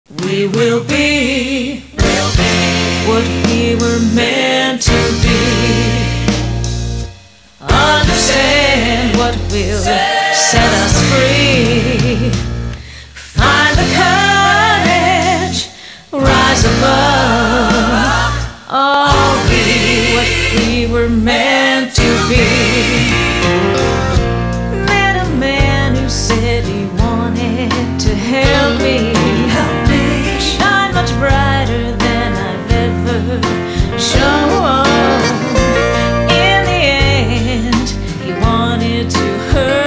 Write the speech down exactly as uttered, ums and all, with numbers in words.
We will be, will be what we were meant to be. Understand what will set us free. Find the courage, rise above. All be what we were meant to be. Met a man who said he wanted to help me. Shine much brighter than I've ever shown. In the end, he wanted to hurt